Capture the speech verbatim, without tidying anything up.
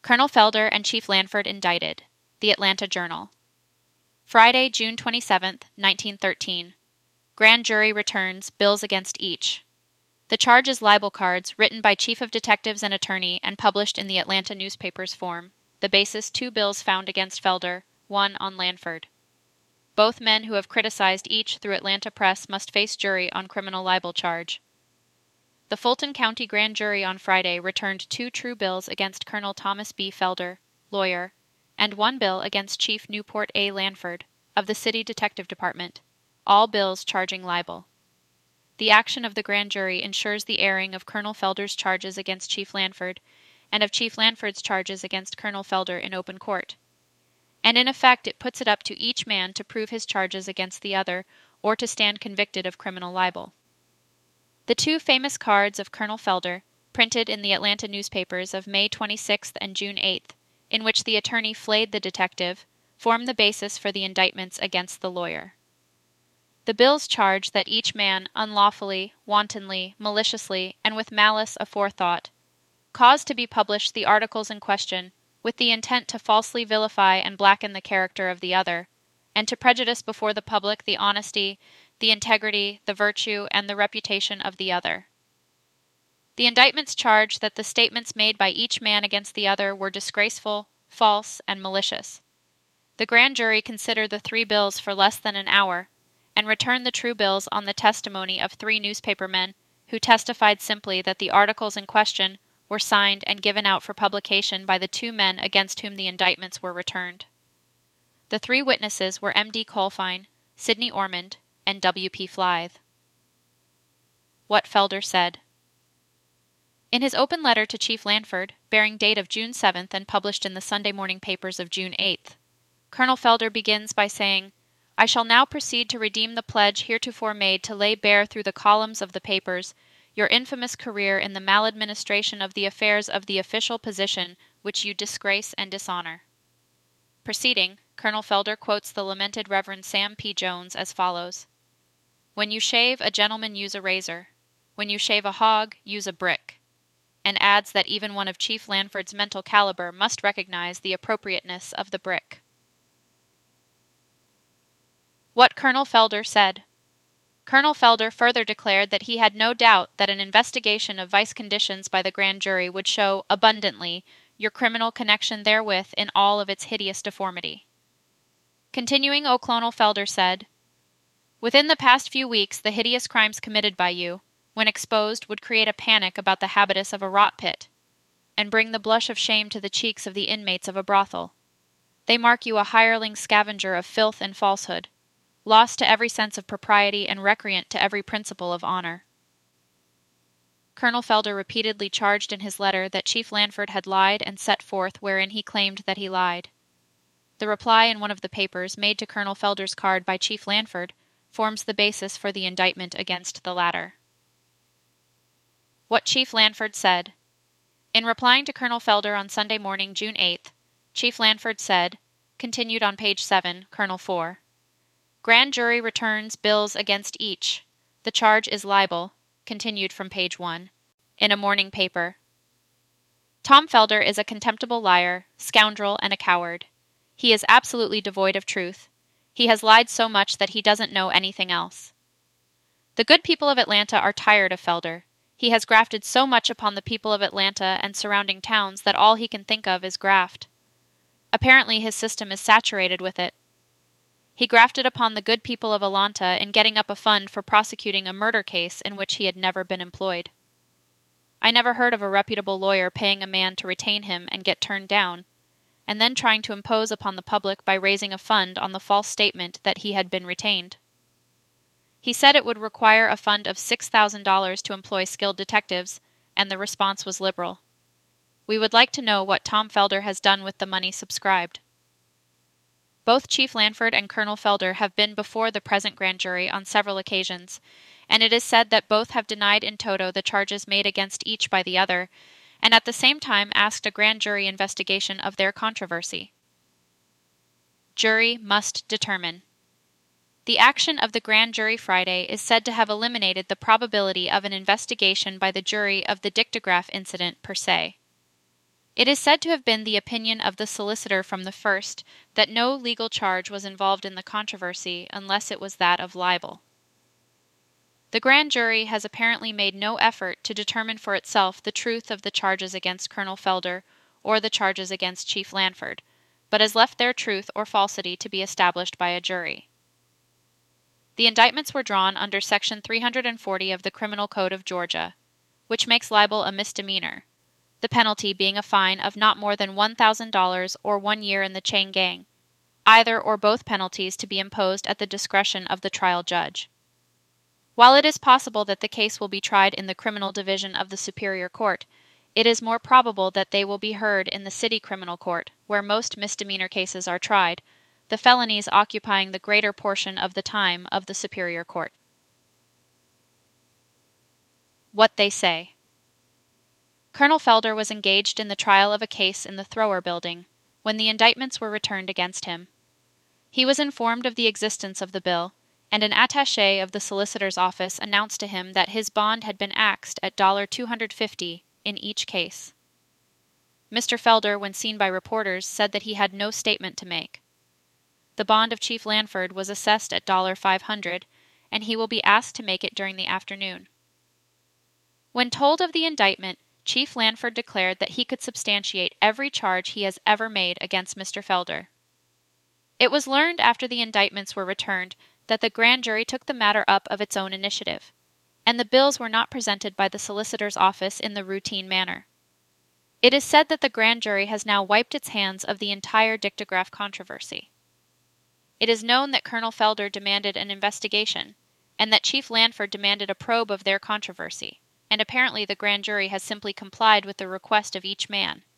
Colonel Felder and Chief Lanford indicted. The Atlanta Journal. Friday, June twenty-seventh, nineteen thirteen. Grand jury returns bills against each. The charge is libel cards written by Chief of Detectives and Attorney and published in the Atlanta newspaper's form. The basis two bills found against Felder, one on Lanford. Both men who have criticized each through Atlanta press must face jury on criminal libel charge. The Fulton County Grand Jury on Friday returned two true bills against Colonel Thomas B. Felder, lawyer, and one bill against Chief Newport A. Lanford, of the City Detective Department, all bills charging libel. The action of the grand jury ensures the airing of Colonel Felder's charges against Chief Lanford, and of Chief Lanford's charges against Colonel Felder in open court. And in effect it puts it up to each man to prove his charges against the other, or to stand convicted of criminal libel. The two famous cards of Colonel Felder, printed in the Atlanta newspapers of May twenty-sixth and June eighth, in which the attorney flayed the detective, form the basis for the indictments against the lawyer. The bills charge that each man unlawfully, wantonly, maliciously, and with malice aforethought, caused to be published the articles in question, with the intent to falsely vilify and blacken the character of the other, and to prejudice before the public the honesty, the integrity, the virtue, and the reputation of the other. The indictments charge that the statements made by each man against the other were disgraceful, false, and malicious. The grand jury considered the three bills for less than an hour, and returned the true bills on the testimony of three newspaper men, who testified simply that the articles in question were signed and given out for publication by the two men against whom the indictments were returned. The three witnesses were M D Colfine, Sidney Ormond, and W P Flythe. What Felder said. In his open letter to Chief Lanford, bearing date of June seventh and published in the Sunday morning papers of June eighth, Colonel Felder begins by saying, "I shall now proceed to redeem the pledge heretofore made to lay bare through the columns of the papers your infamous career in the maladministration of the affairs of the official position which you disgrace and dishonor." Proceeding, Colonel Felder quotes the lamented Reverend Sam P. Jones as follows: "When you shave, a gentleman use a razor. When you shave a hog, use a brick," and adds that even one of Chief Lanford's mental caliber must recognize the appropriateness of the brick. What Colonel Felder said. Colonel Felder further declared that he had no doubt that an investigation of vice conditions by the grand jury would show abundantly your criminal connection therewith in all of its hideous deformity. Continuing, O. Colonel Felder said, "Within the past few weeks the hideous crimes committed by you, when exposed, would create a panic about the habitus of a rot pit, and bring the blush of shame to the cheeks of the inmates of a brothel. They mark you a hireling scavenger of filth and falsehood, lost to every sense of propriety and recreant to every principle of honor." Colonel Felder repeatedly charged in his letter that Chief Lanford had lied and set forth wherein he claimed that he lied. The reply in one of the papers made to Colonel Felder's card by Chief Lanford forms the basis for the indictment against the latter. What Chief Lanford said. In replying to Colonel Felder on Sunday morning, June eighth, Chief Lanford said, continued on page seven, Colonel four, "Grand jury returns bills against each. The charge is libel," continued from page one, in a morning paper. Tom Felder is a contemptible liar, scoundrel, and a coward. He is absolutely devoid of truth. He has lied so much that he doesn't know anything else. The good people of Atlanta are tired of Felder. He has grafted so much upon the people of Atlanta and surrounding towns that all he can think of is graft. Apparently his system is saturated with it. He grafted upon the good people of Atlanta in getting up a fund for prosecuting a murder case in which he had never been employed. I never heard of a reputable lawyer paying a man to retain him and get turned down, and then trying to impose upon the public by raising a fund on the false statement that he had been retained. He said it would require a fund of six thousand dollars to employ skilled detectives, and the response was liberal. We would like to know what Tom Felder has done with the money subscribed. Both Chief Lanford and Colonel Felder have been before the present grand jury on several occasions, and it is said that both have denied in toto the charges made against each by the other, and at the same time asked a grand jury investigation of their controversy. Jury must determine. The action of the grand jury Friday is said to have eliminated the probability of an investigation by the jury of the dictograph incident per se. It is said to have been the opinion of the solicitor from the first that no legal charge was involved in the controversy unless it was that of libel. The grand jury has apparently made no effort to determine for itself the truth of the charges against Colonel Felder or the charges against Chief Lanford, but has left their truth or falsity to be established by a jury. The indictments were drawn under Section three hundred forty of the Criminal Code of Georgia, which makes libel a misdemeanor, the penalty being a fine of not more than one thousand dollars or one year in the chain gang, either or both penalties to be imposed at the discretion of the trial judge. While it is possible that the case will be tried in the criminal division of the Superior Court, it is more probable that they will be heard in the city criminal court, where most misdemeanor cases are tried, the felonies occupying the greater portion of the time of the Superior Court. What they say. Colonel Felder was engaged in the trial of a case in the Thrower Building when the indictments were returned against him. He was informed of the existence of the bill, and an attaché of the solicitor's office announced to him that his bond had been axed at two hundred fifty dollars in each case. Mister Felder, when seen by reporters, said that he had no statement to make. The bond of Chief Lanford was assessed at five hundred dollars, and he will be asked to make it during the afternoon. When told of the indictment, Chief Lanford declared that he could substantiate every charge he has ever made against Mister Felder. It was learned after the indictments were returned that the grand jury took the matter up of its own initiative, and the bills were not presented by the solicitor's office in the routine manner. It is said that the grand jury has now wiped its hands of the entire dictograph controversy. It is known that Colonel Felder demanded an investigation, and that Chief Lanford demanded a probe of their controversy, and apparently the grand jury has simply complied with the request of each man.